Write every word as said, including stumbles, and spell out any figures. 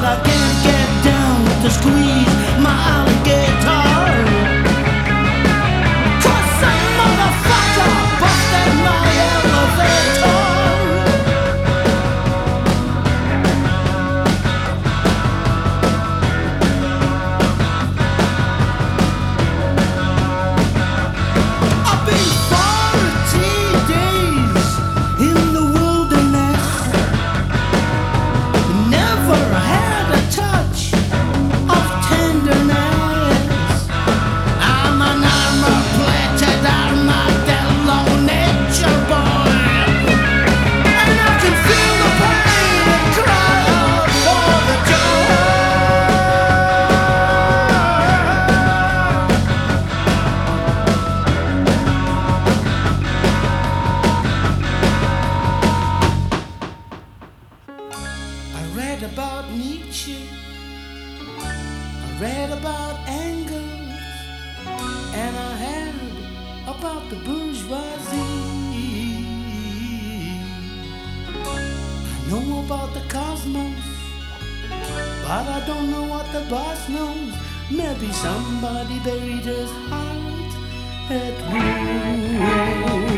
I can't get down to squeeze my alligator. 'Cause some motherfucker busted my elevator. I've been forty days in the wilderness, never had a touch of tenderness. I'm an armor-plated armadillo nature boy, and I can feel the pain and cry out for the joy. I read about Nietzsche, I read about Engels, and I heard about the bourgeoisie. I know about the cosmos, but I don't know what the boss knows. Maybe somebody buried his heart at home.